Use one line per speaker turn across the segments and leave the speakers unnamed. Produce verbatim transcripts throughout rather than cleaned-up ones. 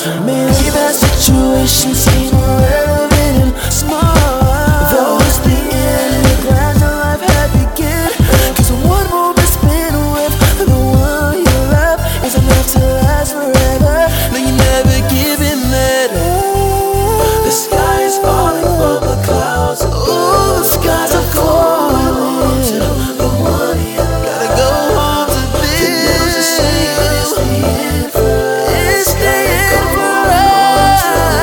Maybe that situation seems irrelevant and small, though it's the end, the glass of life had begin. Cause one moment spent with the one you love is enough to last forever. No, you never giving that up. The sky is falling from the clouds. Ooh, the skies are falling to the one you love. Gotta go home to this. The news is saying it's the end for us. It's the end for us.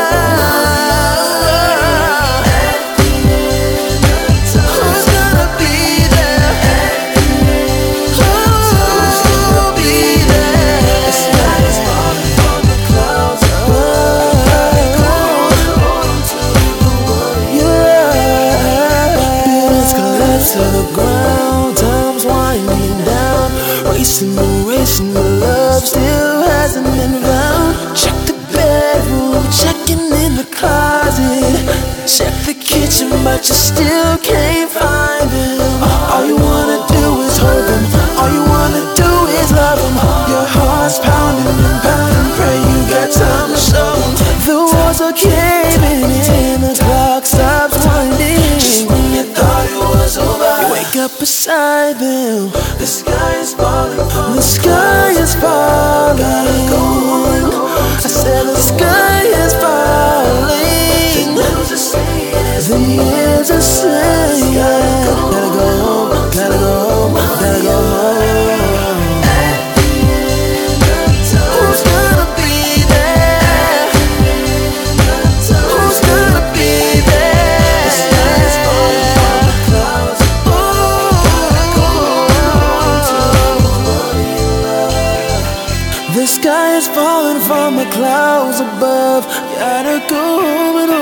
At the end of time, who's gonna be there? At the end of time, who's gonna be there? The sky is falling from the clouds above. Gotta go home to the one you love. Buildings collapse to the ground, time's winding down. Racing the race and the love still hasn't been found. Check the bedroom, checking in the closet. Check the kitchen, but you still can't find them. All you wanna do is hold them. All you wanna do is love them. Your heart's pounding and pounding, pray you got time to show them. The walls are caving in, the clock stops winding. Just when you thought it was over, you wake up beside them. The sky is falling. The sky is falling. Gotta go home. I said the sky is falling. The news is saying, the years are saying, gotta go home, gotta go home, gotta go home. At the end of time, who's gonna be there? Who's gonna be there? The sky is falling from the clouds. The sky is falling from the clouds above. Gotta go home and